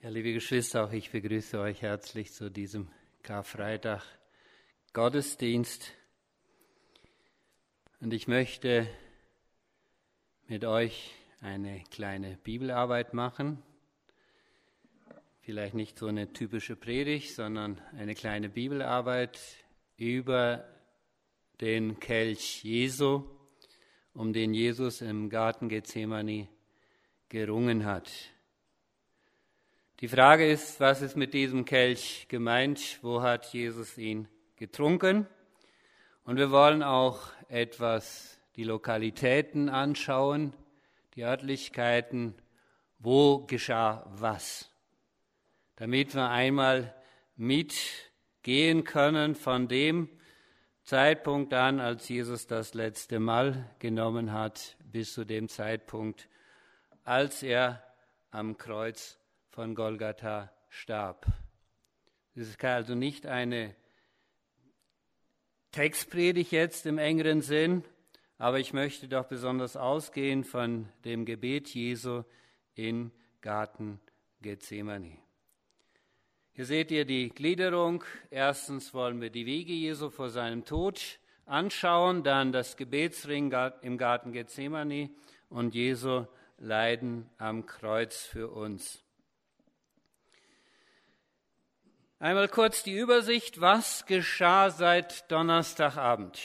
Ja, liebe Geschwister, auch ich begrüße euch herzlich zu diesem Karfreitag Gottesdienst. Und ich möchte mit euch eine kleine Bibelarbeit machen. Vielleicht nicht so eine typische Predigt, sondern eine kleine Bibelarbeit über den Kelch Jesu, um den Jesus im Garten Gethsemane gerungen hat. Die Frage ist, was ist mit diesem Kelch gemeint? Wo hat Jesus ihn getrunken? Und wir wollen auch etwas die Lokalitäten anschauen, die Örtlichkeiten, wo geschah was, damit wir einmal mitgehen können von dem Zeitpunkt an, als Jesus das letzte Mal genommen hat, bis zu dem Zeitpunkt, als er am Kreuz von Golgatha starb. Das ist also nicht eine Textpredigt jetzt im engeren Sinn, aber ich möchte doch besonders ausgehen von dem Gebet Jesu im Garten Gethsemane. Hier seht ihr die Gliederung. Erstens wollen wir die Wege Jesu vor seinem Tod anschauen, dann das Gebetsring im Garten Gethsemane und Jesu Leiden am Kreuz für uns. Einmal kurz die Übersicht, was geschah seit Donnerstagabend.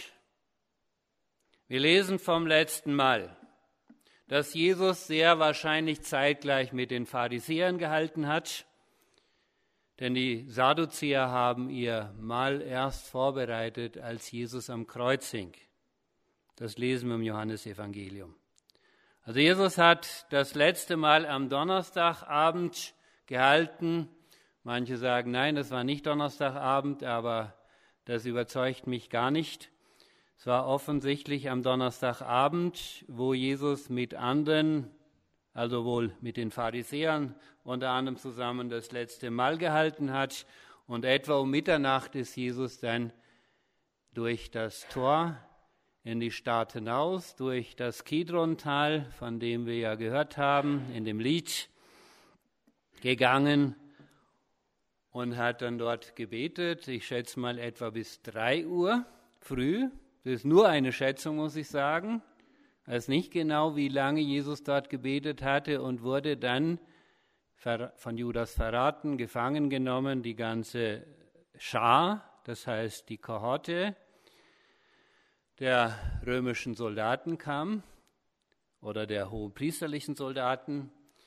Wir lesen vom letzten Mal, dass Jesus sehr wahrscheinlich zeitgleich mit den Pharisäern gehalten hat, denn die Sadduzäer haben ihr Mahl erst vorbereitet, als Jesus am Kreuz hing. Das lesen wir im Johannesevangelium. Also Jesus hat das letzte Mal am Donnerstagabend gehalten. Manche sagen, nein, das war nicht Donnerstagabend, aber das überzeugt mich gar nicht. Es war offensichtlich am Donnerstagabend, wo Jesus mit anderen, also wohl mit den Pharisäern unter anderem zusammen das letzte Mal gehalten hat. Und etwa um Mitternacht ist Jesus dann durch das Tor in die Stadt hinaus, durch das Kidrontal, von dem wir ja gehört haben, in dem Lied gegangen und hat dann dort gebetet. Ich schätze mal etwa bis 3 Uhr früh. Das ist nur eine Schätzung, muss ich sagen. Ich weiß nicht genau, wie lange Jesus dort gebetet hatte und wurde dann von Judas verraten, gefangen genommen, die ganze Schar, das heißt die Kohorte der römischen Soldaten kam oder der hohepriesterlichen Soldaten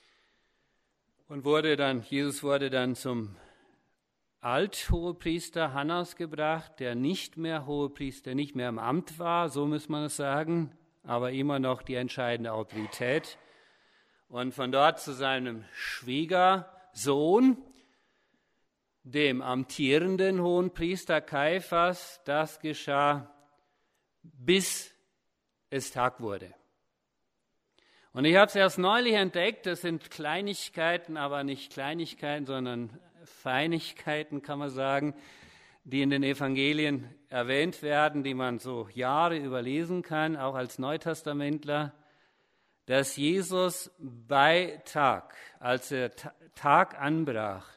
und Jesus wurde dann zum Althohepriester Hannas gebracht, der nicht mehr Hohepriester, nicht mehr im Amt war, so muss man es sagen, aber immer noch die entscheidende Autorität. Und von dort zu seinem Schwiegersohn, dem amtierenden Hohenpriester Kaiphas, das geschah, bis es Tag wurde. Und ich habe es erst neulich entdeckt, das sind Kleinigkeiten, aber nicht Kleinigkeiten, sondern Feinigkeiten, kann man sagen, die in den Evangelien erwähnt werden, die man so Jahre überlesen kann, auch als Neutestamentler, dass Jesus bei Tag, als der Tag anbrach,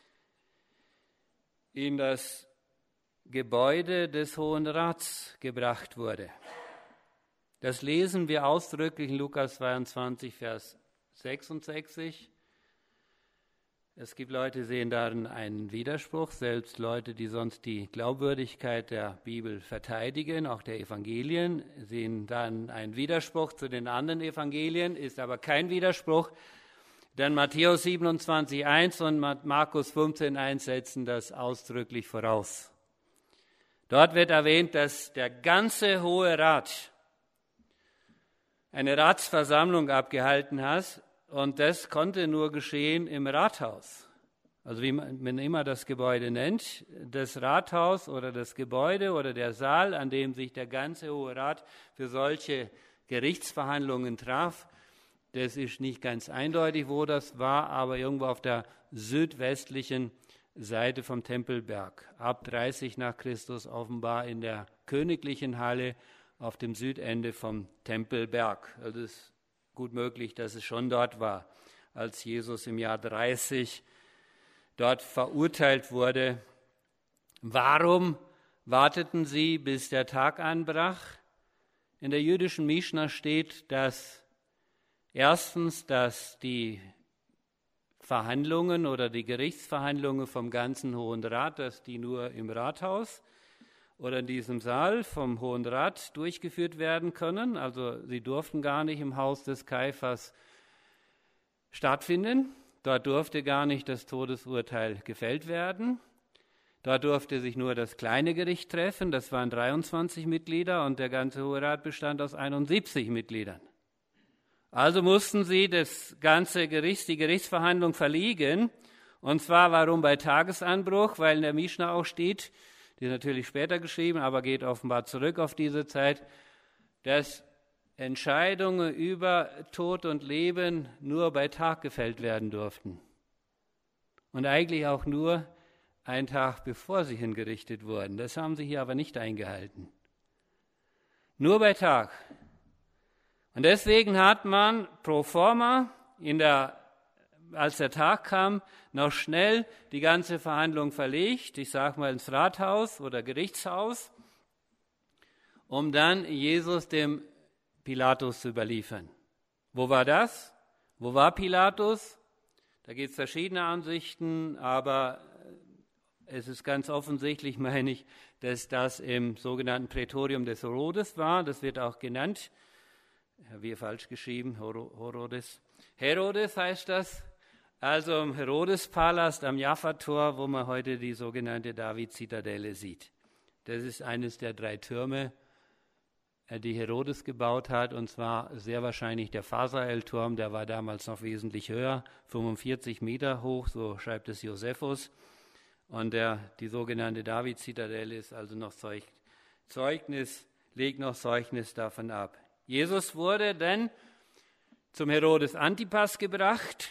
in das Gebäude des Hohen Rats gebracht wurde. Das lesen wir ausdrücklich in Lukas 22, Vers 66. Es gibt Leute, die sehen darin einen Widerspruch, selbst Leute, die sonst die Glaubwürdigkeit der Bibel verteidigen, auch der Evangelien, sehen dann einen Widerspruch zu den anderen Evangelien, ist aber kein Widerspruch, denn Matthäus 27,1 und Markus 15,1 setzen das ausdrücklich voraus. Dort wird erwähnt, dass der ganze Hohe Rat eine Ratsversammlung abgehalten hat, und das konnte nur geschehen im Rathaus. Also wie man immer das Gebäude nennt, das Rathaus oder das Gebäude oder der Saal, an dem sich der ganze Hohe Rat für solche Gerichtsverhandlungen traf. Das ist nicht ganz eindeutig, wo das war, aber irgendwo auf der südwestlichen Seite vom Tempelberg. Ab 30 nach Christus offenbar in der königlichen Halle auf dem Südende vom Tempelberg. Also das ist gut möglich, dass es schon dort war, als Jesus im Jahr 30 dort verurteilt wurde. Warum warteten sie, bis der Tag anbrach? In der jüdischen Mischna steht, dass erstens, dass die Verhandlungen oder die Gerichtsverhandlungen vom ganzen Hohen Rat, dass die nur im Rathaus oder in diesem Saal vom Hohen Rat durchgeführt werden können. Also sie durften gar nicht im Haus des Kaiphas stattfinden. Dort durfte gar nicht das Todesurteil gefällt werden. Dort durfte sich nur das kleine Gericht treffen. Das waren 23 Mitglieder und der ganze Hohe Rat bestand aus 71 Mitgliedern. Also mussten sie die Gerichtsverhandlung verlegen. Und zwar warum bei Tagesanbruch? Weil in der Mischna auch steht, die ist natürlich später geschrieben, aber geht offenbar zurück auf diese Zeit, dass Entscheidungen über Tod und Leben nur bei Tag gefällt werden durften. Und eigentlich auch nur einen Tag bevor sie hingerichtet wurden. Das haben sie hier aber nicht eingehalten. Nur bei Tag. Und deswegen hat man pro forma, als der Tag kam, noch schnell die ganze Verhandlung verlegt, ich sage mal ins Rathaus oder Gerichtshaus, um dann Jesus dem Pilatus zu überliefern. Wo war das? Wo war Pilatus? Da gibt es verschiedene Ansichten, aber es ist ganz offensichtlich, meine ich, dass das im sogenannten Prätorium des Herodes war. Das wird auch genannt. Wie falsch geschrieben, Herodes heißt das. Also im Herodespalast am Jaffa-Tor, wo man heute die sogenannte David-Zitadelle sieht. Das ist eines der 3 Türme, die Herodes gebaut hat, und zwar sehr wahrscheinlich der Phasael-Turm, der war damals noch wesentlich höher, 45 Meter hoch, so schreibt es Josephus. Und die sogenannte David-Zitadelle ist also noch legt noch Zeugnis davon ab. Jesus wurde dann zum Herodes Antipas gebracht.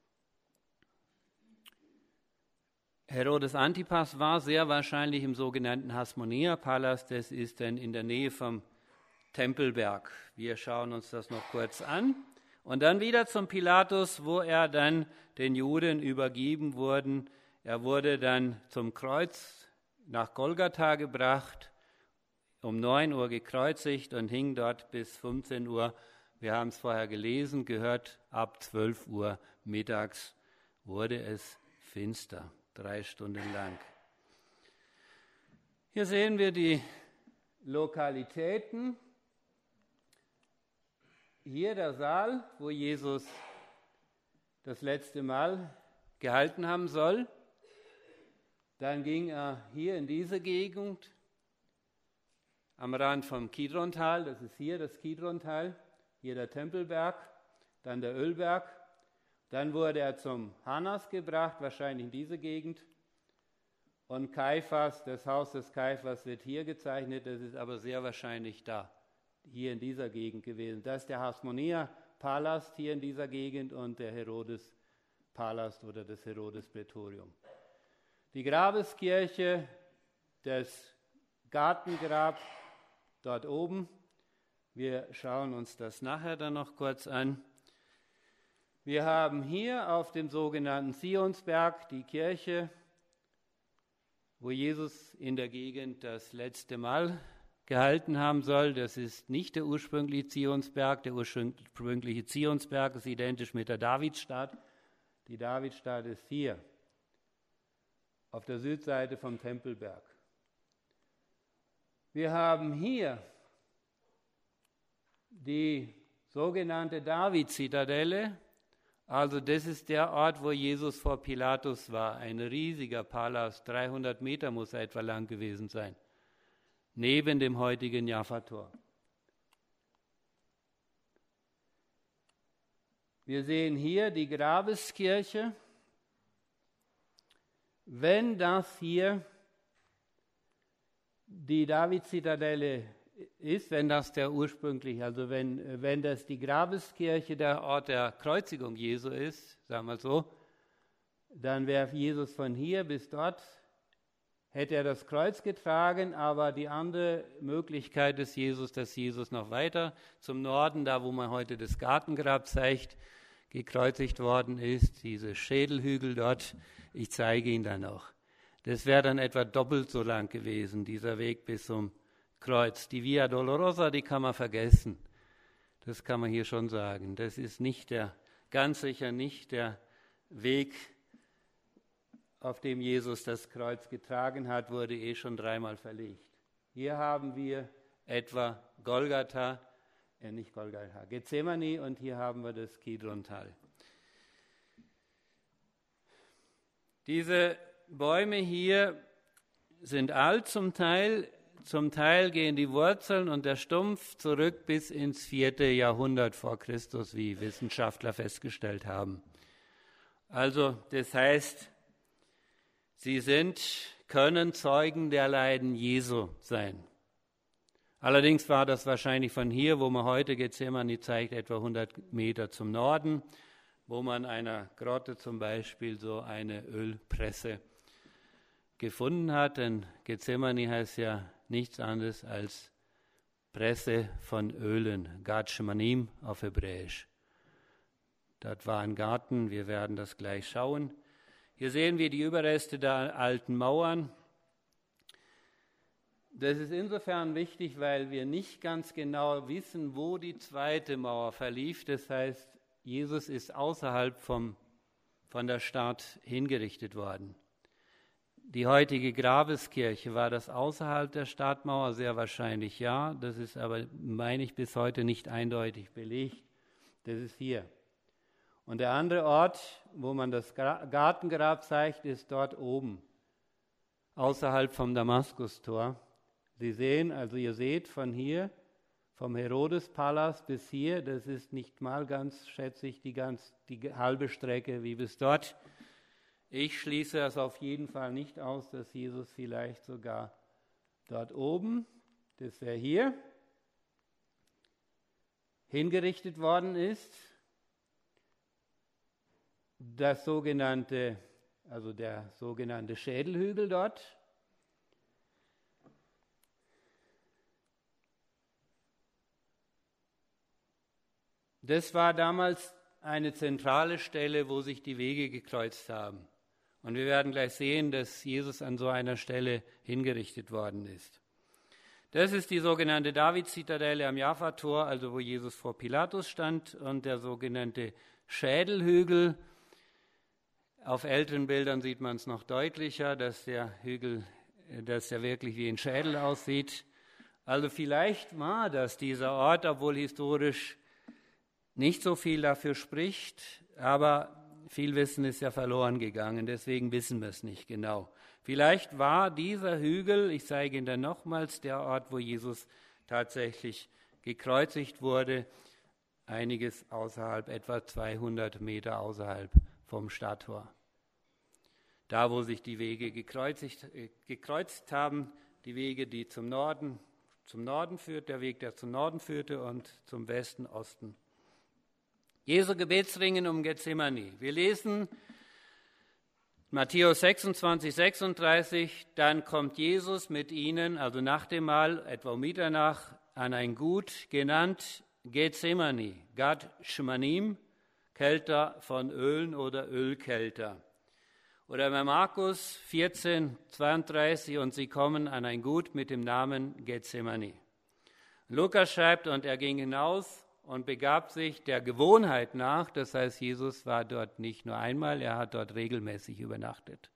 Herodes Antipas war sehr wahrscheinlich im sogenannten Hasmonea-Palast, das ist dann in der Nähe vom Tempelberg. Wir schauen uns das noch kurz an. Und dann wieder zum Pilatus, wo er dann den Juden übergeben wurde. Er wurde dann zum Kreuz nach Golgatha gebracht, um 9 Uhr gekreuzigt und hing dort bis 15 Uhr. Wir haben es vorher gelesen, gehört, ab 12 Uhr mittags wurde es finster, 3 Stunden lang. Hier sehen wir die Lokalitäten. Hier der Saal, wo Jesus das letzte Mal gehalten haben soll. Dann ging er hier in diese Gegend, am Rand vom Kidrontal, das ist hier das Kidrontal, hier der Tempelberg, dann der Ölberg. Dann wurde er zum Hannas gebracht, wahrscheinlich in diese Gegend. Und Kaiphas, das Haus des Kaiphas wird hier gezeichnet, das ist aber sehr wahrscheinlich da, hier in dieser Gegend gewesen. Das ist der Hasmonea-Palast hier in dieser Gegend und der Herodes-Palast oder das Herodes-Prätorium. Die Grabeskirche, das Gartengrab dort oben. Wir schauen uns das nachher dann noch kurz an. Wir haben hier auf dem sogenannten Zionsberg die Kirche, wo Jesus in der Gegend das letzte Mal gehalten haben soll. Das ist nicht der ursprüngliche Zionsberg. Der ursprüngliche Zionsberg ist identisch mit der Davidstadt. Die Davidstadt ist hier, auf der Südseite vom Tempelberg. Wir haben hier die sogenannte David-Zitadelle. Also das ist der Ort, wo Jesus vor Pilatus war. Ein riesiger Palast, 300 Meter muss er etwa lang gewesen sein, neben dem heutigen Jaffa-Tor. Wir sehen hier die Grabeskirche. Wenn das hier die David-Zitadelle ist, wenn das der ursprüngliche, also wenn das die Grabeskirche der Ort der Kreuzigung Jesu ist, sagen wir so, dann wäre Jesus von hier bis dort, hätte er das Kreuz getragen, aber die andere Möglichkeit ist dass Jesus noch weiter zum Norden, da wo man heute das Gartengrab zeigt, gekreuzigt worden ist, diese Schädelhügel dort. Ich zeige ihn dann noch. Das wäre dann etwa doppelt so lang gewesen, dieser Weg bis zum Kreuz. Die Via Dolorosa, die kann man vergessen. Das kann man hier schon sagen. Das ist ganz sicher nicht der Weg, auf dem Jesus das Kreuz getragen hat, wurde schon 3-mal verlegt. Hier haben wir etwa Gethsemane, und hier haben wir das Kidron-Tal. Diese Bäume hier sind alt zum Teil gehen die Wurzeln und der Stumpf zurück bis ins 4. Jahrhundert vor Christus, wie Wissenschaftler festgestellt haben. Also das heißt, sie können Zeugen der Leiden Jesu sein. Allerdings war das wahrscheinlich von hier, wo man heute Gethsemane zeigt, etwa 100 Meter zum Norden, wo man einer Grotte zum Beispiel so eine Ölpresse gefunden hat. Denn Gethsemane heißt ja nichts anderes als Presse von Ölen, Gad Shemanim auf Hebräisch. Dort war ein Garten, wir werden das gleich schauen. Hier sehen wir die Überreste der alten Mauern. Das ist insofern wichtig, weil wir nicht ganz genau wissen, wo die zweite Mauer verlief. Das heißt, Jesus ist außerhalb von der Stadt hingerichtet worden. Die heutige Grabeskirche, war das außerhalb der Stadtmauer? Sehr wahrscheinlich ja. Das ist aber, meine ich, bis heute nicht eindeutig belegt. Das ist hier. Und der andere Ort, wo man das Gartengrab zeigt, ist dort oben, außerhalb vom Damaskustor. Ihr seht von hier, vom Herodespalast bis hier, das ist nicht mal ganz, schätze ich, die halbe Strecke wie bis dort. Ich schließe es auf jeden Fall nicht aus, dass Jesus vielleicht sogar dort oben, das wäre hier, hingerichtet worden ist. Der sogenannte Schädelhügel dort. Das war damals eine zentrale Stelle, wo sich die Wege gekreuzt haben. Und wir werden gleich sehen, dass Jesus an so einer Stelle hingerichtet worden ist. Das ist die sogenannte David-Zitadelle am Jaffa-Tor, also wo Jesus vor Pilatus stand, und der sogenannte Schädelhügel. Auf älteren Bildern sieht man es noch deutlicher, dass der wirklich wie ein Schädel aussieht. Also vielleicht war das dieser Ort, obwohl historisch nicht so viel dafür spricht, aber viel Wissen ist ja verloren gegangen, deswegen wissen wir es nicht genau. Vielleicht war dieser Hügel, ich zeige ihn dann nochmals, der Ort, wo Jesus tatsächlich gekreuzigt wurde, einiges außerhalb, etwa 200 Meter außerhalb vom Stadttor. Da, wo sich die Wege gekreuzt haben, die Wege, die zum Norden führt, der Weg, der zum Norden führte, und zum Westen, Osten. Jesu Gebetsringen um Gethsemane. Wir lesen Matthäus 26, 36, dann kommt Jesus mit ihnen, also nach dem Mahl, etwa um Mitternacht, an ein Gut genannt Gethsemane, Gad Shemanim, Kelter von Ölen oder Ölkelter. Oder bei Markus 14, 32, und sie kommen an ein Gut mit dem Namen Gethsemane. Lukas schreibt, und er ging hinaus und begab sich der Gewohnheit nach, das heißt, Jesus war dort nicht nur einmal, er hat dort regelmäßig übernachtet.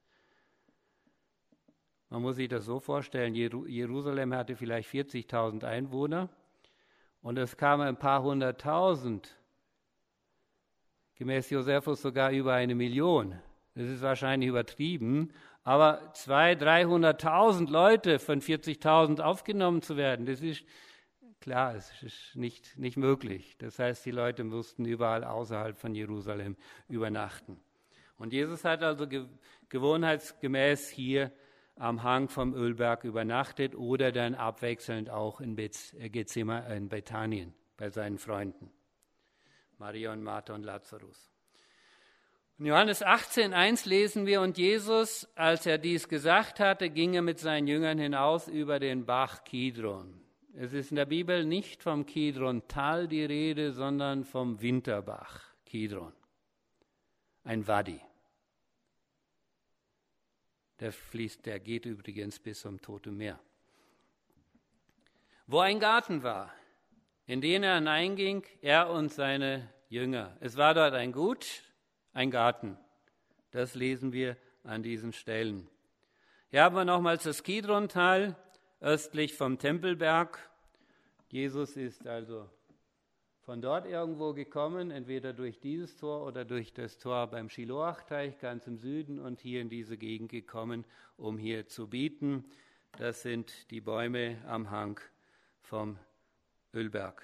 Man muss sich das so vorstellen, Jerusalem hatte vielleicht 40.000 Einwohner und es kamen ein paar hunderttausend, gemäß Josephus sogar über 1 Million. Das ist wahrscheinlich übertrieben, aber 200.000, 300.000 Leute von 40.000 aufgenommen zu werden, das ist klar, es ist nicht möglich. Das heißt, die Leute mussten überall außerhalb von Jerusalem übernachten. Und Jesus hat also gewohnheitsgemäß hier am Hang vom Ölberg übernachtet oder dann abwechselnd auch in Bethanien bei seinen Freunden, Maria und Martha und Lazarus. In Johannes 18,1 lesen wir, und Jesus, als er dies gesagt hatte, ging er mit seinen Jüngern hinaus über den Bach Kidron. Es ist in der Bibel nicht vom Kidron-Tal die Rede, sondern vom Winterbach Kidron. ein Wadi. Der geht übrigens bis zum Toten Meer. Wo ein Garten war, in den er hineinging, er und seine Jünger. Es war dort ein Gut, ein Garten. Das lesen wir an diesen Stellen. Hier haben wir nochmals das Kidron-Tal, östlich vom Tempelberg. Jesus ist also von dort irgendwo gekommen, entweder durch dieses Tor oder durch das Tor beim Schiloach-Teich ganz im Süden und hier in diese Gegend gekommen, um hier zu bieten. Das sind die Bäume am Hang vom Ölberg.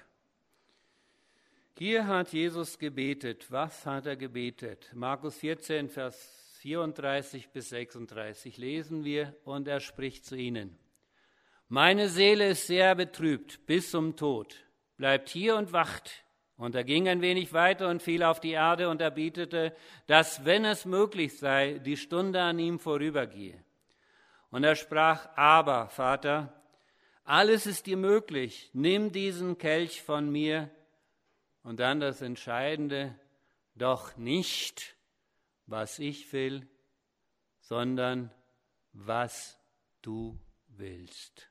Hier hat Jesus gebetet. Was hat er gebetet? Markus 14, Vers 34 bis 36 lesen wir, und er spricht zu ihnen: Meine Seele ist sehr betrübt bis zum Tod. Bleibt hier und wacht. Und er ging ein wenig weiter und fiel auf die Erde und er betete, dass, wenn es möglich sei, die Stunde an ihm vorübergehe. Und er sprach: Aber, Vater, alles ist dir möglich. Nimm diesen Kelch von mir. Und dann das Entscheidende: Doch nicht, was ich will, sondern was du willst.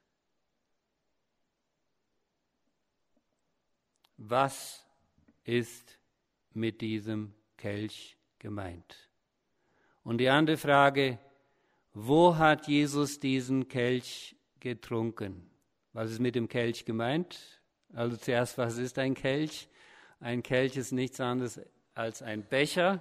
Was ist mit diesem Kelch gemeint? Und die andere Frage: Wo hat Jesus diesen Kelch getrunken? Was ist mit dem Kelch gemeint? Also zuerst, was ist ein Kelch? Ein Kelch ist nichts anderes als ein Becher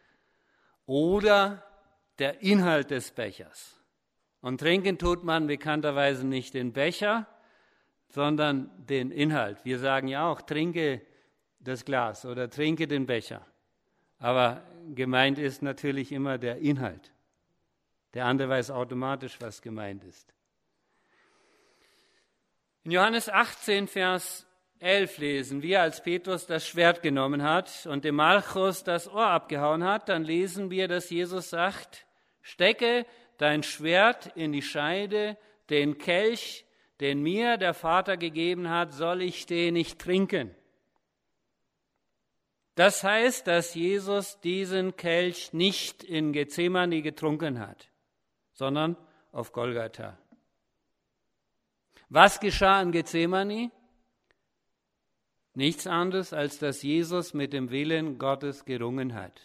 oder der Inhalt des Bechers. Und trinken tut man bekannterweise nicht den Becher, sondern den Inhalt. Wir sagen ja auch, trinke das Glas oder trinke den Becher. Aber gemeint ist natürlich immer der Inhalt. Der andere weiß automatisch, was gemeint ist. In Johannes 18, Vers 11 lesen wir, als Petrus das Schwert genommen hat und dem Malchus das Ohr abgehauen hat, dann lesen wir, dass Jesus sagt: Stecke dein Schwert in die Scheide, den Kelch, den mir der Vater gegeben hat, soll ich den nicht trinken. Das heißt, dass Jesus diesen Kelch nicht in Gethsemane getrunken hat, sondern auf Golgatha. Was geschah in Gethsemane? Nichts anderes, als dass Jesus mit dem Willen Gottes gerungen hat.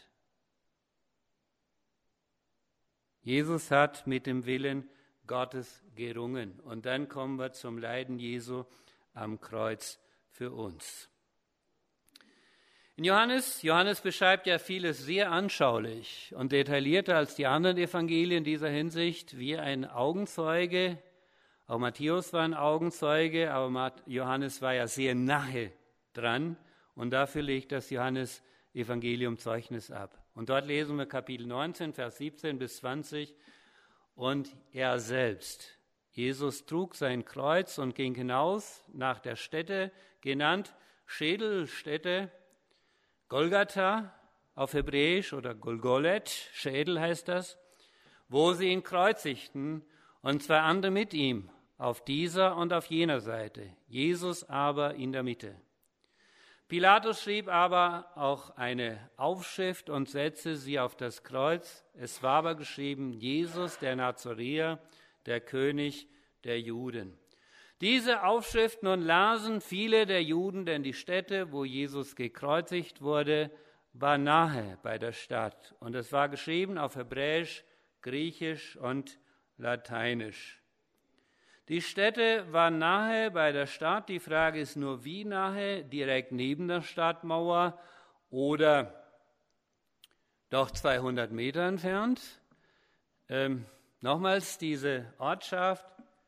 Jesus hat mit dem Willen Gottes gerungen. Und dann kommen wir zum Leiden Jesu am Kreuz für uns. In Johannes beschreibt ja vieles sehr anschaulich und detaillierter als die anderen Evangelien in dieser Hinsicht, wie ein Augenzeuge. Auch Matthäus war ein Augenzeuge, aber Johannes war ja sehr nahe dran und dafür legt das Johannes-Evangelium Zeugnis ab. Und dort lesen wir Kapitel 19, Vers 17 bis 20. Und er selbst, Jesus, trug sein Kreuz und ging hinaus nach der Stätte, genannt Schädelstätte, Golgatha auf Hebräisch oder Golgolet, Schädel heißt das, wo sie ihn kreuzigten und zwei andere mit ihm, auf dieser und auf jener Seite, Jesus aber in der Mitte. Pilatus schrieb aber auch eine Aufschrift und setzte sie auf das Kreuz. Es war aber geschrieben: Jesus, der Nazareer, der König der Juden. Diese Aufschrift nun lasen viele der Juden, denn die Stätte, wo Jesus gekreuzigt wurde, war nahe bei der Stadt. Und es war geschrieben auf Hebräisch, Griechisch und Lateinisch. Die Stätte war nahe bei der Stadt. Die Frage ist nur, wie nahe, direkt neben der Stadtmauer oder doch 200 Meter entfernt. Nochmals diese Ortschaft.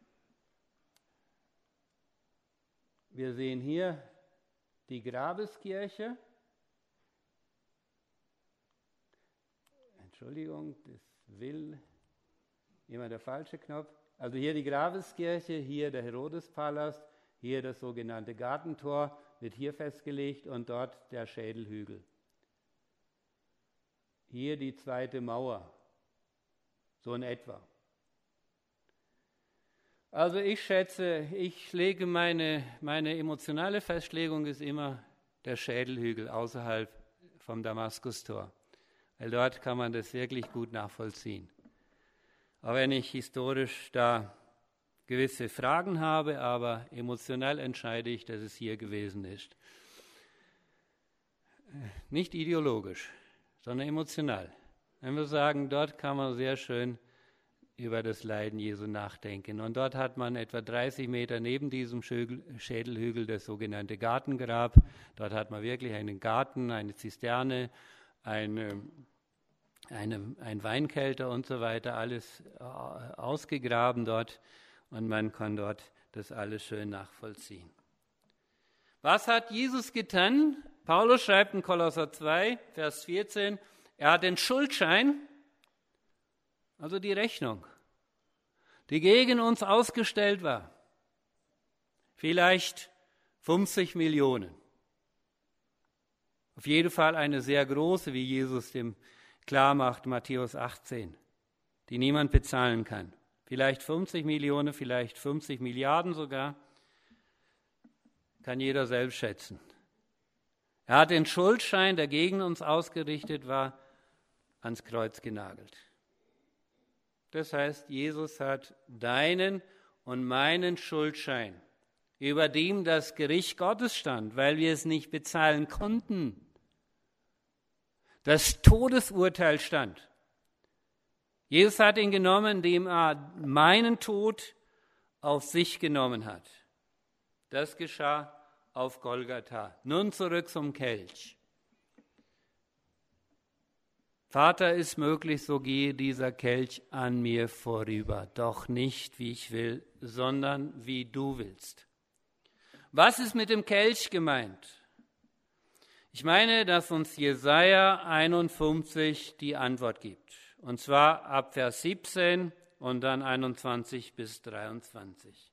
Wir sehen hier die Grabeskirche. Entschuldigung, das will immer der falsche Knopf. Also hier die Grabeskirche, hier der Herodespalast, hier das sogenannte Gartentor wird hier festgelegt und dort der Schädelhügel. Hier die zweite Mauer, so in etwa. Also ich schätze, meine emotionale Festlegung ist immer der Schädelhügel außerhalb vom Damaskustor. weil dort kann man das wirklich gut nachvollziehen. Auch wenn ich historisch da gewisse Fragen habe, aber emotional entscheide ich, dass es hier gewesen ist. Nicht ideologisch, sondern emotional. Wenn wir sagen, dort kann man sehr schön über das Leiden Jesu nachdenken. Und dort hat man etwa 30 Meter neben diesem Schädelhügel das sogenannte Gartengrab. Dort hat man wirklich einen Garten, eine Zisterne, ein Weinkelter und so weiter, alles ausgegraben dort. Und man kann dort das alles schön nachvollziehen. Was hat Jesus getan? Paulus schreibt in Kolosser 2, Vers 14, er hat den Schuldschein, also die Rechnung, die gegen uns ausgestellt war, vielleicht 50 Millionen. Auf jeden Fall eine sehr große, wie Jesus dem klar macht, Matthäus 18, die niemand bezahlen kann. Vielleicht 50 Millionen, vielleicht 50 Milliarden sogar, kann jeder selbst schätzen. Er hat den Schuldschein, der gegen uns ausgerichtet war, ans Kreuz genagelt. Das heißt, Jesus hat deinen und meinen Schuldschein, über dem das Gericht Gottes stand, weil wir es nicht bezahlen konnten. Das Todesurteil stand. Jesus hat ihn genommen, indem er meinen Tod auf sich genommen hat. Das geschah auf Golgatha. Nun zurück zum Kelch. Vater, ist möglich, so gehe dieser Kelch an mir vorüber, doch nicht wie ich will, sondern wie du willst. Was ist mit dem Kelch gemeint? Ich meine, dass uns Jesaja 51 die Antwort gibt. Und zwar ab Vers 17 und dann 21 bis 23.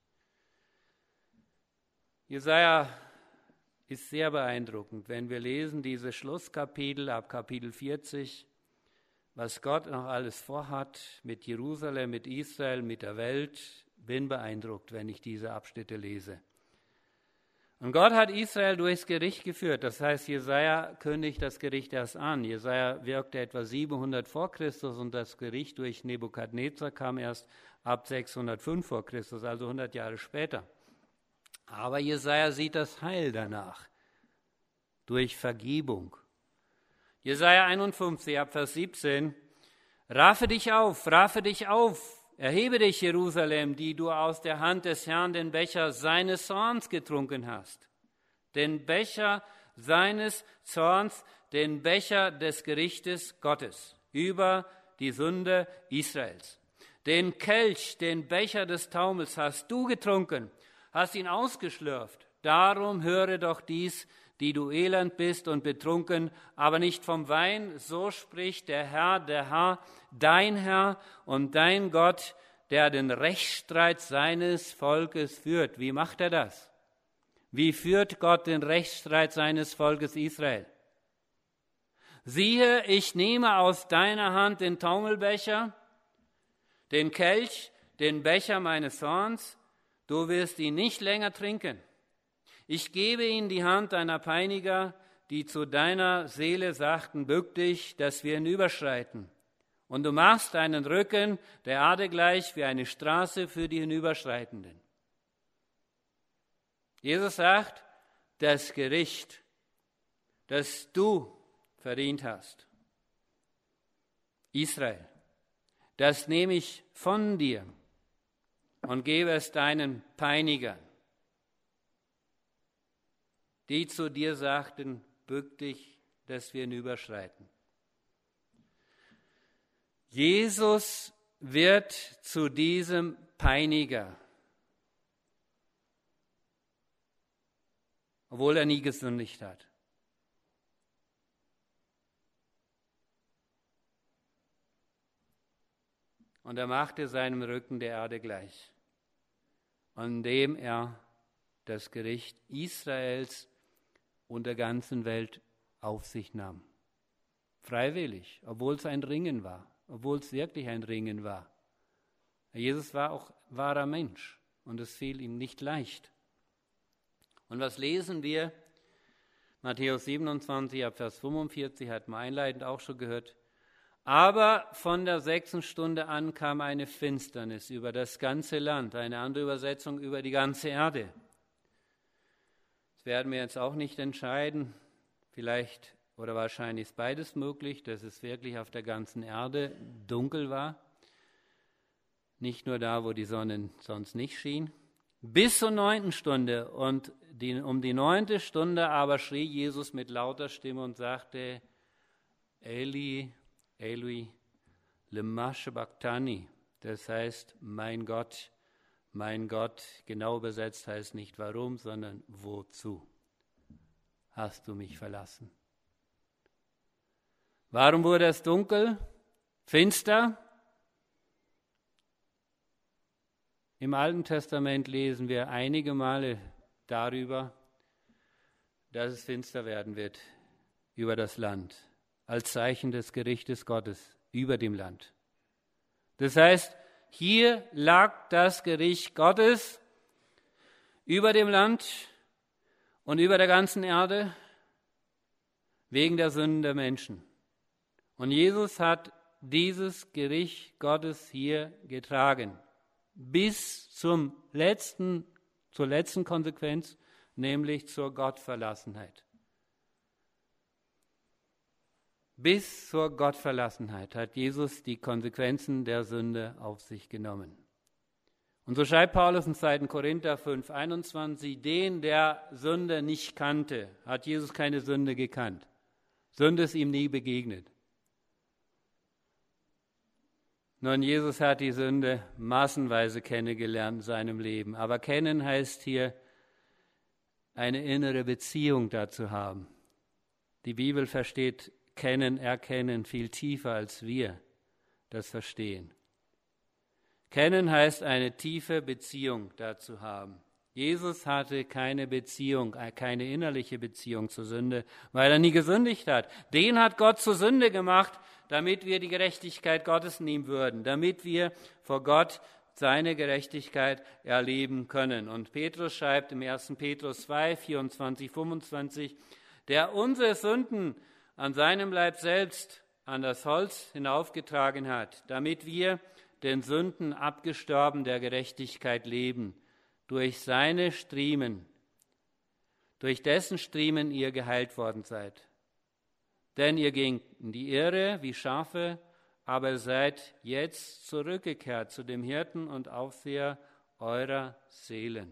Jesaja ist sehr beeindruckend, wenn wir lesen diese Schlusskapitel ab Kapitel 40, was Gott noch alles vorhat mit Jerusalem, mit Israel, mit der Welt. Bin beeindruckt, wenn ich diese Abschnitte lese. Und Gott hat Israel durchs Gericht geführt. Das heißt, Jesaja kündigt das Gericht erst an. Jesaja wirkte etwa 700 vor Christus und das Gericht durch Nebukadnezar kam erst ab 605 vor Christus, also 100 Jahre später. Aber Jesaja sieht das Heil danach durch Vergebung. Jesaja 51, ab Vers 17. Raffe dich auf, erhebe dich, Jerusalem, die du aus der Hand des Herrn den Becher seines Zorns getrunken hast. Den Becher seines Zorns, den Becher des Gerichtes Gottes über die Sünde Israels. Den Kelch, den Becher des Taumels hast du getrunken, hast ihn ausgeschlürft. Darum höre doch dies, die du elend bist und betrunken, aber nicht vom Wein, so spricht der Herr, dein Herr und dein Gott, der den Rechtsstreit seines Volkes führt. Wie macht er das? Wie führt Gott den Rechtsstreit seines Volkes Israel? Siehe, ich nehme aus deiner Hand den Taumelbecher, den Kelch, den Becher meines Zorns, du wirst ihn nicht länger trinken. Ich gebe in die Hand deiner Peiniger, die zu deiner Seele sagten, bück dich, dass wir hinüberschreiten. Und du machst deinen Rücken der Erde gleich wie eine Straße für die Hinüberschreitenden. Jesus sagt, das Gericht, das du verdient hast, Israel, das nehme ich von dir und gebe es deinen Peinigern, die zu dir sagten, bück dich, dass wir hinüberschreiten. Jesus wird zu diesem Peiniger, obwohl er nie gesündigt hat. Und er machte seinem Rücken der Erde gleich, indem er das Gericht Israels und der ganzen Welt auf sich nahm. Freiwillig, obwohl es ein Ringen war, obwohl es wirklich ein Ringen war. Jesus war auch wahrer Mensch und es fiel ihm nicht leicht. Und was lesen wir? Matthäus 27, ab Vers 45, hat man einleitend auch schon gehört. Aber von der 6. Stunde an kam eine Finsternis über das ganze Land, eine andere Übersetzung über die ganze Erde. Das werden wir jetzt auch nicht entscheiden. Vielleicht oder wahrscheinlich ist beides möglich, dass es wirklich auf der ganzen Erde dunkel war. Nicht nur da, wo die Sonne sonst nicht schien. Bis zur 9. Stunde. Und um die 9. Stunde aber schrie Jesus mit lauter Stimme und sagte, Eli, Eli, lema sabachthani. Das heißt, mein Gott, genau übersetzt heißt nicht warum, sondern wozu hast du mich verlassen? Warum wurde es dunkel, finster? Im Alten Testament lesen wir einige Male darüber, dass es finster werden wird über das Land, als Zeichen des Gerichtes Gottes über dem Land. Das heißt, hier lag das Gericht Gottes über dem Land und über der ganzen Erde wegen der Sünden der Menschen. Und Jesus hat dieses Gericht Gottes hier getragen, bis zur letzten Konsequenz, nämlich zur Gottverlassenheit. Bis zur Gottverlassenheit hat Jesus die Konsequenzen der Sünde auf sich genommen. Und so schreibt Paulus in 2. Korinther 5,21, den, der Sünde nicht kannte, hat Jesus keine Sünde gekannt. Sünde ist ihm nie begegnet. Nun, Jesus hat die Sünde massenweise kennengelernt in seinem Leben. Aber kennen heißt hier, eine innere Beziehung dazu haben. Die Bibel versteht kennen, erkennen viel tiefer, als wir das verstehen. Kennen heißt, eine tiefe Beziehung dazu haben. Jesus hatte keine Beziehung, keine innerliche Beziehung zur Sünde, weil er nie gesündigt hat. Den hat Gott zur Sünde gemacht, damit wir die Gerechtigkeit Gottes in ihm würden, damit wir vor Gott seine Gerechtigkeit erleben können. Und Petrus schreibt im 1. Petrus 2, 24, 25, der unsere Sünden an seinem Leib selbst an das Holz hinaufgetragen hat, damit wir den Sünden abgestorben der Gerechtigkeit leben, durch seine Striemen, durch dessen Striemen ihr geheilt worden seid. Denn ihr ging in die Irre wie Schafe, aber seid jetzt zurückgekehrt zu dem Hirten und Aufseher eurer Seelen.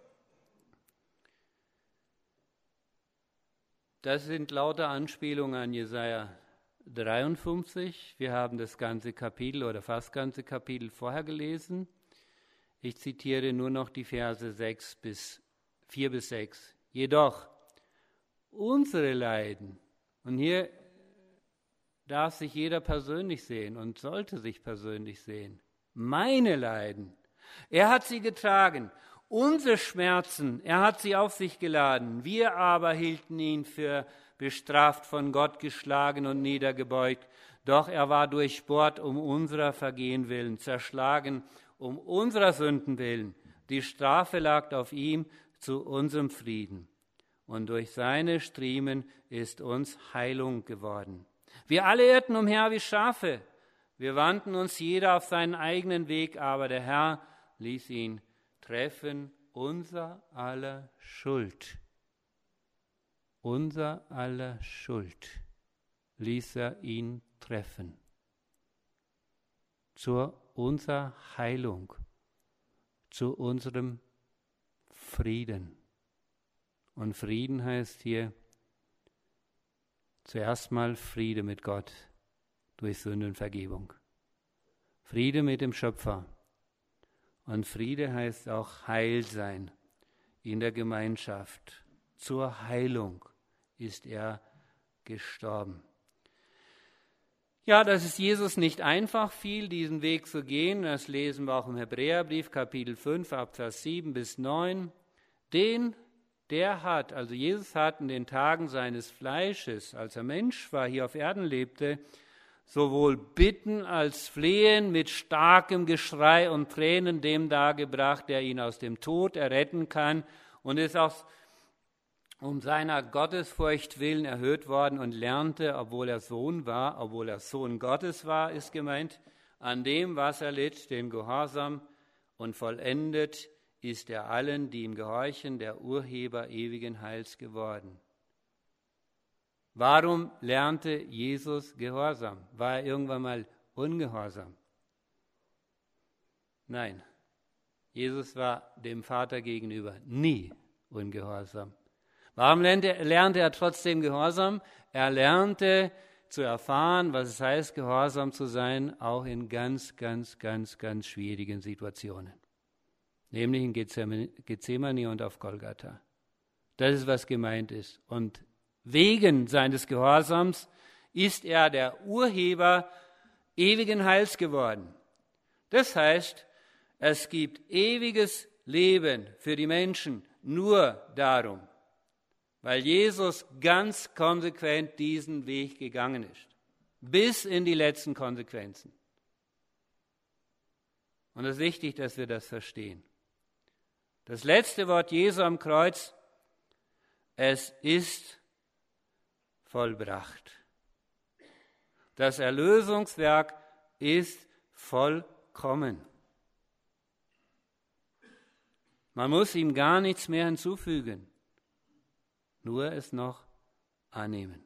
Das sind lauter Anspielungen an Jesaja 53. Wir haben das ganze Kapitel oder fast ganze Kapitel vorher gelesen. Ich zitiere nur noch die Verse 4 bis 6. Jedoch unsere Leiden, und hier darf sich jeder persönlich sehen und sollte sich persönlich sehen, meine Leiden, er hat sie getragen, unsere Schmerzen, er hat sie auf sich geladen, wir aber hielten ihn für bestraft, von Gott geschlagen und niedergebeugt, doch er war durchbohrt um unserer Vergehen willen, zerschlagen um unserer Sünden willen. Die Strafe lag auf ihm zu unserem Frieden. Und durch seine Striemen ist uns Heilung geworden. Wir alle irrten umher wie Schafe. Wir wandten uns jeder auf seinen eigenen Weg, aber der Herr ließ ihn treffen, unser aller Schuld. Unser aller Schuld ließ er ihn treffen. Zur unserer Heilung, zu unserem Frieden. Und Frieden heißt hier zuerst mal Friede mit Gott durch Sündenvergebung. Friede mit dem Schöpfer. Und Friede heißt auch Heilsein in der Gemeinschaft. Zur Heilung ist er gestorben. Ja, dass es Jesus nicht einfach fiel, diesen Weg zu gehen, das lesen wir auch im Hebräerbrief, Kapitel 5, Abvers 7 bis 9. Also Jesus hat in den Tagen seines Fleisches, als er Mensch war, hier auf Erden lebte, sowohl Bitten als Flehen mit starkem Geschrei und Tränen dem dargebracht, der ihn aus dem Tod erretten kann, und ist auch um seiner Gottesfurcht willen erhöht worden und lernte, obwohl er Sohn war, obwohl er Sohn Gottes war, ist gemeint, an dem, was er litt, den Gehorsam, und vollendet ist er allen, die ihm gehorchen, der Urheber ewigen Heils geworden. Warum lernte Jesus Gehorsam? War er irgendwann mal ungehorsam? Nein, Jesus war dem Vater gegenüber nie ungehorsam. Warum lernte er trotzdem Gehorsam? Er lernte zu erfahren, was es heißt, gehorsam zu sein, auch in ganz, ganz, ganz, ganz schwierigen Situationen. Nämlich in Gethsemane und auf Golgatha. Das ist, was gemeint ist. Und wegen seines Gehorsams ist er der Urheber ewigen Heils geworden. Das heißt, es gibt ewiges Leben für die Menschen nur darum, weil Jesus ganz konsequent diesen Weg gegangen ist, bis in die letzten Konsequenzen. Und es ist wichtig, dass wir das verstehen. Das letzte Wort Jesu am Kreuz: Es ist vollbracht. Das Erlösungswerk ist vollkommen. Man muss ihm gar nichts mehr hinzufügen, nur es noch annehmen.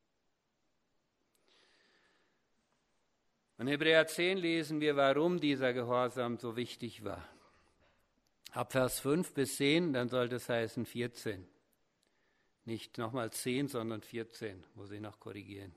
In Hebräer 10 lesen wir, warum dieser Gehorsam so wichtig war. Ab Vers 5 bis 10, dann sollte es heißen 14. Nicht nochmal 10, sondern 14, muss ich noch korrigieren.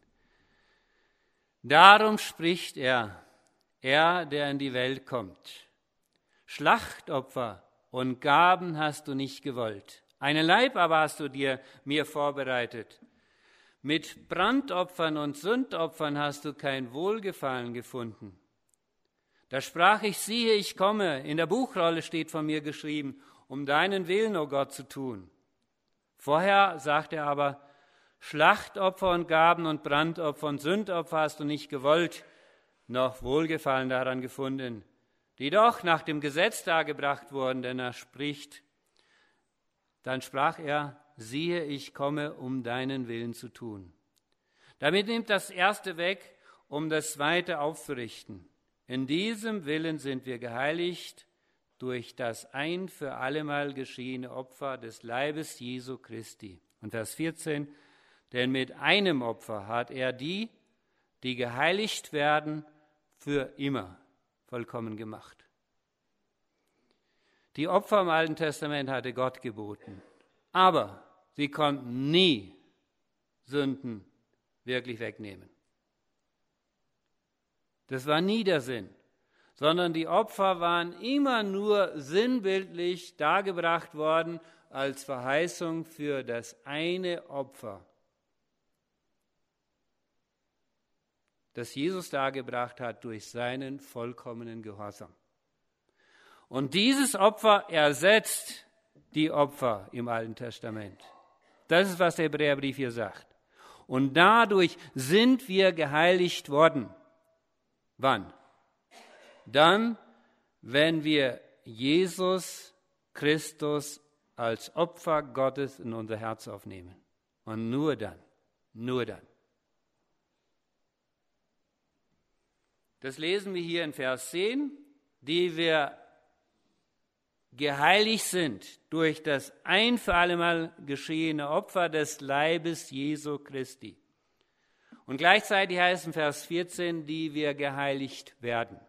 Darum spricht er, der in die Welt kommt: Schlachtopfer und Gaben hast du nicht gewollt. Einen Leib aber hast du mir vorbereitet. Mit Brandopfern und Sündopfern hast du kein Wohlgefallen gefunden. Da sprach ich: Siehe, ich komme. In der Buchrolle steht von mir geschrieben, um deinen Willen, o Gott, zu tun. Vorher sagt er aber: Schlachtopfer und Gaben und Brandopfer und Sündopfer hast du nicht gewollt, noch Wohlgefallen daran gefunden, die doch nach dem Gesetz dargebracht wurden, denn dann sprach er: Siehe, ich komme, um deinen Willen zu tun. Damit nimmt das Erste weg, um das Zweite aufzurichten. In diesem Willen sind wir geheiligt durch das ein für allemal geschehene Opfer des Leibes Jesu Christi. Und Vers 14: Denn mit einem Opfer hat er die geheiligt werden, für immer vollkommen gemacht. Die Opfer im Alten Testament hatte Gott geboten, aber sie konnten nie Sünden wirklich wegnehmen. Das war nie der Sinn, sondern die Opfer waren immer nur sinnbildlich dargebracht worden als Verheißung für das eine Opfer, das Jesus dargebracht hat durch seinen vollkommenen Gehorsam. Und dieses Opfer ersetzt die Opfer im Alten Testament. Das ist, was der Hebräerbrief hier sagt. Und dadurch sind wir geheiligt worden. Wann? Dann, wenn wir Jesus Christus als Opfer Gottes in unser Herz aufnehmen. Und nur dann. Das lesen wir hier in Vers 10, die wir geheiligt sind durch das ein für allemal geschehene Opfer des Leibes Jesu Christi. Und gleichzeitig heißt in Vers 14, die wir geheiligt werden.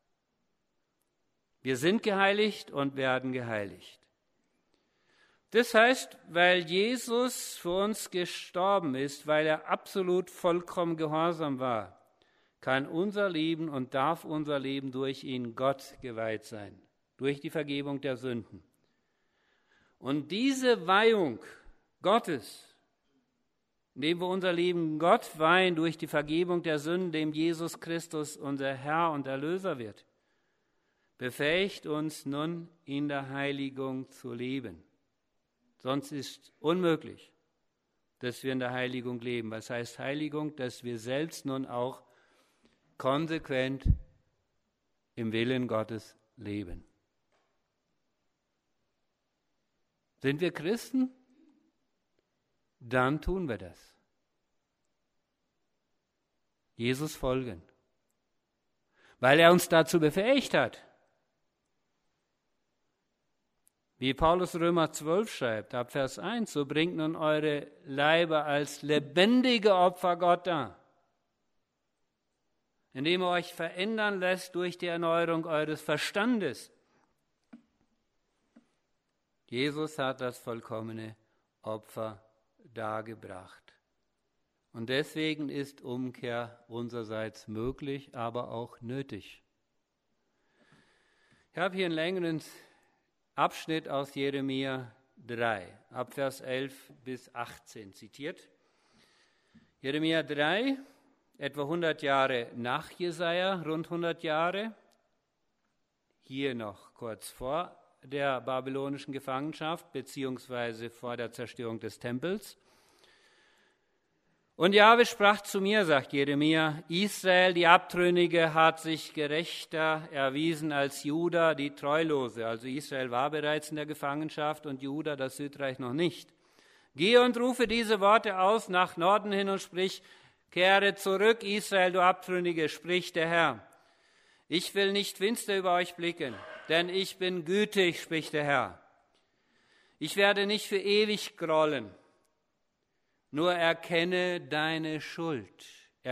Wir sind geheiligt und werden geheiligt. Das heißt, weil Jesus für uns gestorben ist, weil er absolut vollkommen gehorsam war, kann unser Leben und darf unser Leben durch ihn Gott geweiht sein, durch die Vergebung der Sünden. Und diese Weihung Gottes, indem wir unser Leben Gott weihen durch die Vergebung der Sünden, dem Jesus Christus unser Herr und Erlöser wird, befähigt uns nun in der Heiligung zu leben. Sonst ist unmöglich, dass wir in der Heiligung leben. Was heißt Heiligung? Dass wir selbst nun auch konsequent im Willen Gottes leben. Sind wir Christen? dann tun wir das. Jesus folgen, weil er uns dazu befähigt hat. Wie Paulus Römer 12 schreibt, ab Vers 1, so bringt nun eure Leiber als lebendige Opfer Gott dar, indem ihr euch verändern lässt durch die Erneuerung eures Verstandes. Jesus hat das vollkommene Opfer dargebracht. Und deswegen ist Umkehr unsererseits möglich, aber auch nötig. Ich habe hier einen längeren Abschnitt aus Jeremia 3, ab Vers 11 bis 18 zitiert. Jeremia 3, etwa 100 Jahre nach Jesaja, rund 100 Jahre, hier noch kurz vor der babylonischen Gefangenschaft, beziehungsweise vor der Zerstörung des Tempels. Und Jahwe sprach zu mir, sagt Jeremia, Israel, die Abtrünnige, hat sich gerechter erwiesen als Juda, die Treulose. Also Israel war bereits in der Gefangenschaft und Juda, das Südreich, noch nicht. Gehe und rufe diese Worte aus nach Norden hin und sprich, kehre zurück, Israel, du Abtrünnige, spricht der Herr. Ich will nicht finster über euch blicken, denn ich bin gütig, spricht der Herr. Ich werde nicht für ewig grollen. Nur erkenne deine Schuld,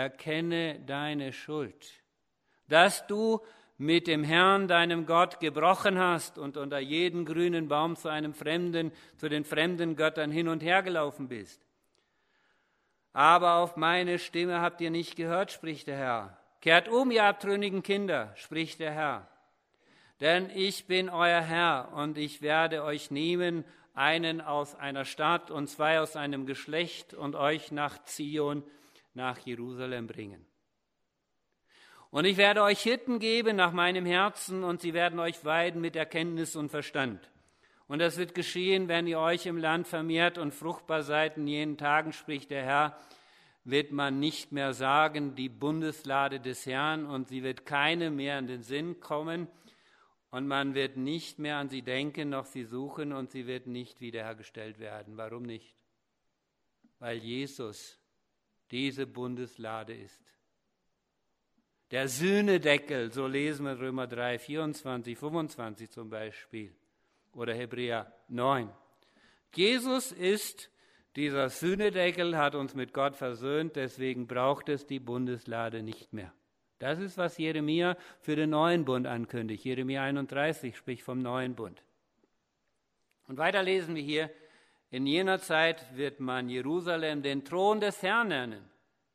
dass du mit dem Herrn, deinem Gott, gebrochen hast und unter jeden grünen Baum zu den fremden Göttern hin und her gelaufen bist. Aber auf meine Stimme habt ihr nicht gehört, spricht der Herr. Kehrt um, ihr abtrünnigen Kinder, spricht der Herr. Denn ich bin euer Herr und ich werde euch nehmen, einen aus einer Stadt und zwei aus einem Geschlecht und euch nach Zion, nach Jerusalem bringen. Und ich werde euch Hirten geben nach meinem Herzen und sie werden euch weiden mit Erkenntnis und Verstand. Und das wird geschehen, wenn ihr euch im Land vermehrt und fruchtbar seid. In jenen Tagen, spricht der Herr, wird man nicht mehr sagen, die Bundeslade des Herrn, und sie wird keine mehr in den Sinn kommen. Und man wird nicht mehr an sie denken, noch sie suchen, und sie wird nicht wiederhergestellt werden. Warum nicht? Weil Jesus diese Bundeslade ist. Der Sühnedeckel, so lesen wir Römer 3, 24, 25 zum Beispiel, oder Hebräer 9. Jesus ist dieser Sühnedeckel, hat uns mit Gott versöhnt, deswegen braucht es die Bundeslade nicht mehr. Das ist, was Jeremia für den neuen Bund ankündigt. Jeremia 31 spricht vom neuen Bund. Und weiter lesen wir hier, in jener Zeit wird man Jerusalem den Thron des Herrn nennen.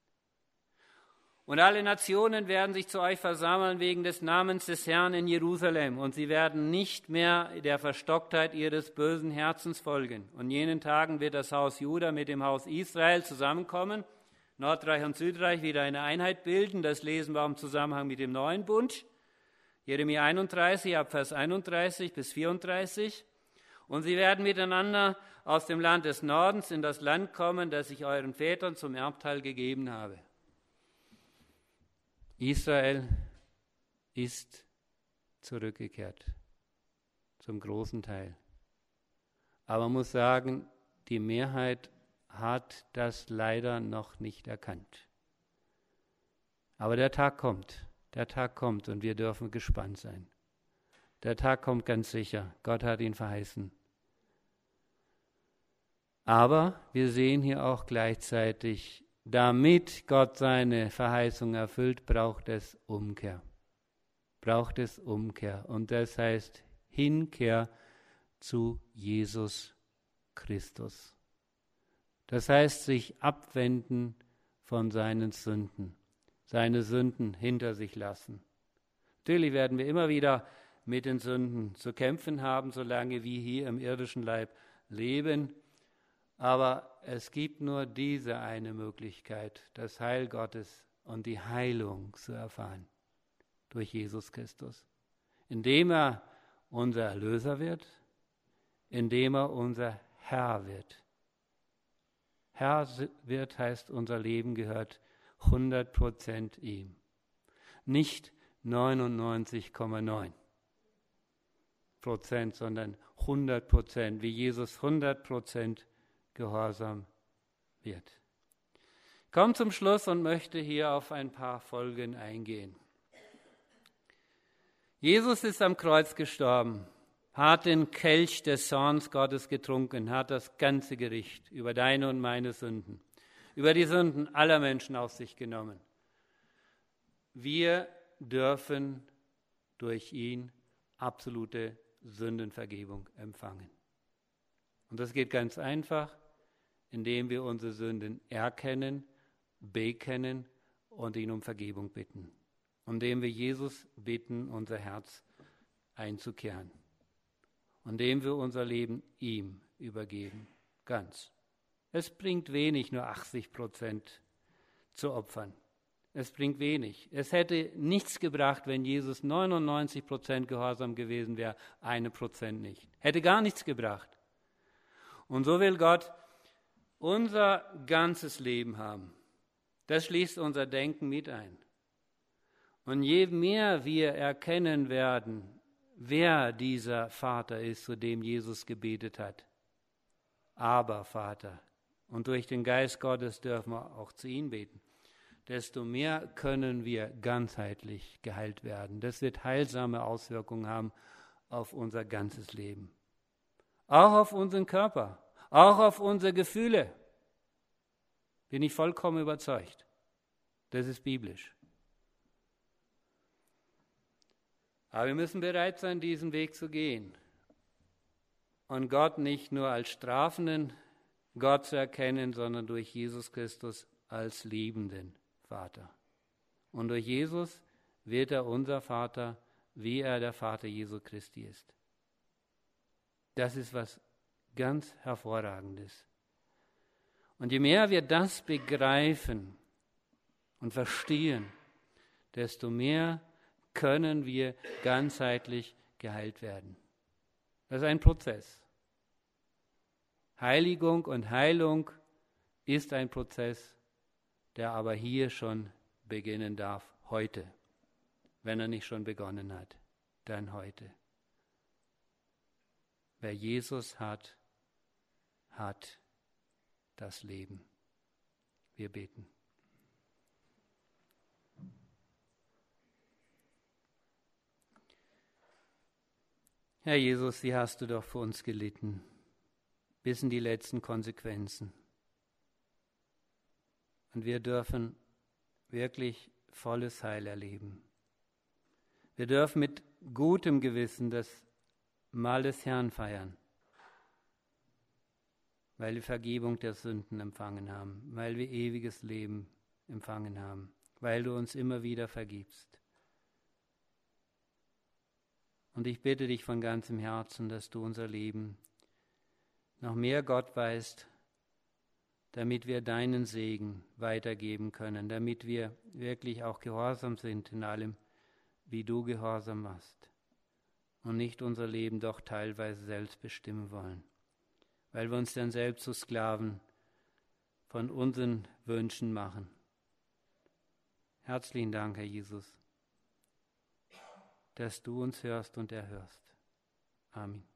Und alle Nationen werden sich zu euch versammeln wegen des Namens des Herrn in Jerusalem. Und sie werden nicht mehr der Verstocktheit ihres bösen Herzens folgen. Und in jenen Tagen wird das Haus Juda mit dem Haus Israel zusammenkommen, Nordreich und Südreich wieder eine Einheit bilden. Das lesen wir im Zusammenhang mit dem neuen Bund. Jeremia 31, ab Vers 31 bis 34. Und sie werden miteinander aus dem Land des Nordens in das Land kommen, das ich euren Vätern zum Erbteil gegeben habe. Israel ist zurückgekehrt, zum großen Teil. Aber man muss sagen, die Mehrheit hat das leider noch nicht erkannt. Aber der Tag kommt und wir dürfen gespannt sein. Der Tag kommt ganz sicher, Gott hat ihn verheißen. Aber wir sehen hier auch gleichzeitig, damit Gott seine Verheißung erfüllt, braucht es Umkehr. Und das heißt Hinkehr zu Jesus Christus. Das heißt, sich abwenden von seinen Sünden, seine Sünden hinter sich lassen. Natürlich werden wir immer wieder mit den Sünden zu kämpfen haben, solange wir hier im irdischen Leib leben. Aber es gibt nur diese eine Möglichkeit, das Heil Gottes und die Heilung zu erfahren durch Jesus Christus, indem er unser Erlöser wird, indem er unser Herr wird. Herr wird heißt, unser Leben gehört 100% ihm, nicht 99,9%, sondern 100%, wie Jesus 100% Gehorsam wird. Ich komme zum Schluss und möchte hier auf ein paar Folgen eingehen. Jesus ist am Kreuz gestorben, hat den Kelch des Zorns Gottes getrunken, hat das ganze Gericht über deine und meine Sünden, über die Sünden aller Menschen auf sich genommen. Wir dürfen durch ihn absolute Sündenvergebung empfangen. Und das geht ganz einfach, indem wir unsere Sünden erkennen, bekennen und ihn um Vergebung bitten. Indem wir Jesus bitten, unser Herz einzukehren. Indem wir unser Leben ihm übergeben, ganz. Es bringt wenig, nur 80% zu opfern. Es bringt wenig. Es hätte nichts gebracht, wenn Jesus 99% gehorsam gewesen wäre, 1% nicht. Hätte gar nichts gebracht. Und so will Gott unser ganzes Leben haben. Das schließt unser Denken mit ein. Und je mehr wir erkennen werden, wer dieser Vater ist, zu dem Jesus gebetet hat, aber Vater, und durch den Geist Gottes dürfen wir auch zu ihm beten, desto mehr können wir ganzheitlich geheilt werden. Das wird heilsame Auswirkungen haben auf unser ganzes Leben. Auch auf unseren Körper, auch auf unsere Gefühle. Bin ich vollkommen überzeugt. Das ist biblisch. Aber wir müssen bereit sein, diesen Weg zu gehen. Und Gott nicht nur als strafenden Gott zu erkennen, sondern durch Jesus Christus als liebenden Vater. Und durch Jesus wird er unser Vater, wie er der Vater Jesu Christi ist. Das ist was ganz Hervorragendes. Und je mehr wir das begreifen und verstehen, desto mehr können wir ganzheitlich geheilt werden. Das ist ein Prozess. Heiligung und Heilung ist ein Prozess, der aber hier schon beginnen darf, heute. Wenn er nicht schon begonnen hat, dann heute. Wer Jesus hat, hat das Leben. Wir beten. Herr Jesus, wie hast du doch für uns gelitten, bis in die letzten Konsequenzen. Und wir dürfen wirklich volles Heil erleben. Wir dürfen mit gutem Gewissen das Mahl des Herrn feiern, weil wir Vergebung der Sünden empfangen haben, weil wir ewiges Leben empfangen haben, weil du uns immer wieder vergibst. Und ich bitte dich von ganzem Herzen, dass du unser Leben noch mehr Gott weißt, damit wir deinen Segen weitergeben können, damit wir wirklich auch gehorsam sind in allem, wie du gehorsam warst und nicht unser Leben doch teilweise selbst bestimmen wollen, weil wir uns dann selbst zu Sklaven von unseren Wünschen machen. Herzlichen Dank, Herr Jesus, dass du uns hörst und erhörst. Amen.